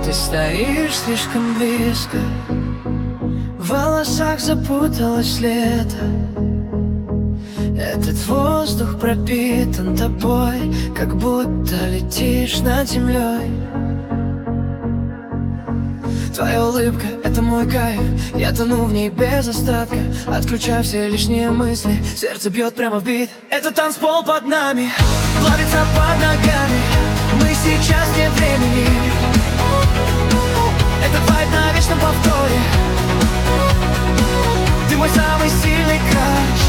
Ты стоишь слишком близко, в волосах запуталось лето. Этот воздух пропитан тобой, как будто летишь над землей. Твоя улыбка — это мой кайф, я тону в ней без остатка. Отключаю все лишние мысли, сердце бьет прямо в бит. Это танцпол под нами, плавится под ногами. Мы сейчас нет времени. Это вайб на вечном повторе. Ты мой самый сильный краш.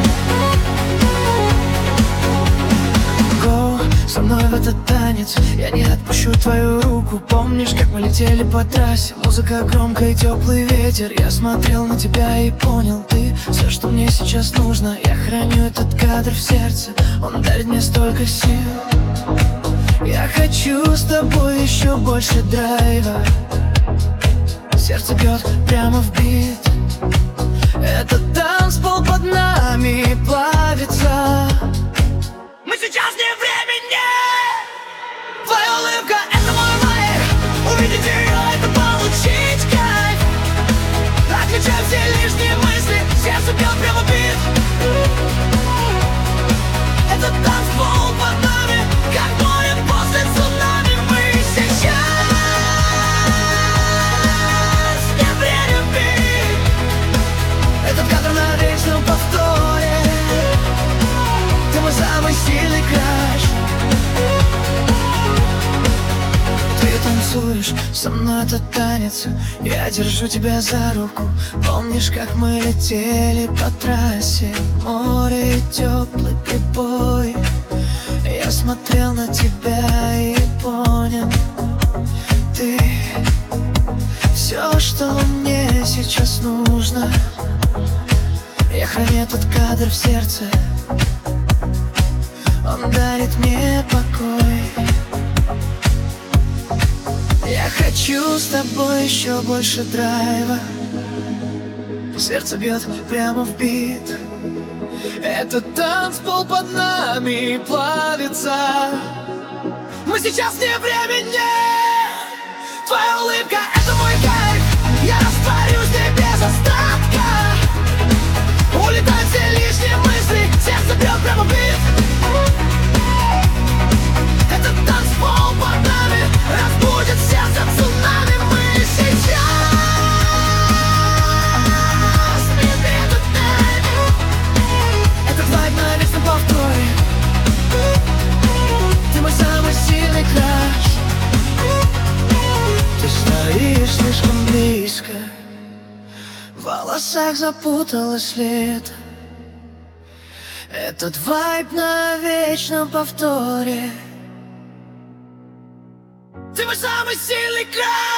Go со мной в этот танец, я не отпущу твою руку. Помнишь, как мы летели по трассе? Музыка громкая и теплый ветер. Я смотрел на тебя и понял, ты все, что мне сейчас нужно. Я храню этот кадр в сердце, он дарит мне столько сил. Я хочу с тобой еще больше драйва. Сердце бьет прямо в бит. Этот танцпол под нами плавится. Мы сейчас не времени. Твоя улыбка — это мой вайб. Увидеть ее — это получить кайф. Отключаем все лишние мысли, сердце бьет прямо в бит. Этот танцпол под нами, как море после цунами. Мы сейчас не времени. Этот кадр на вечном повторе. Ты мой самый сильный краш. Ты танцуешь со мной этот танец, я держу тебя за руку. Помнишь, как мы летели по трассе? Море и теплый прибой. Я смотрел на тебя и понял, ты все, что мне сейчас нужно. Я храню этот кадр в сердце, он дарит мне покой. Я хочу с тобой еще больше драйва. Сердце бьет прямо в бит. Этот танцпол под нами плавится. Мы сейчас не времени. Твоя улыбка — это мой кайф. Я растворюсь не без остатка. Улетают все лишние мысли, сердце бьет прямо в бит. Этот танцпол под нами разбудит сердце цунами. Мы сейчас не времени. Этот вайб на вечном повторе. Ты мой самый сильный краш. Ты стоишь слишком близко, в волосах запуталось лето. Этот вайб на вечном повторе. Ты мой самый сильный краш.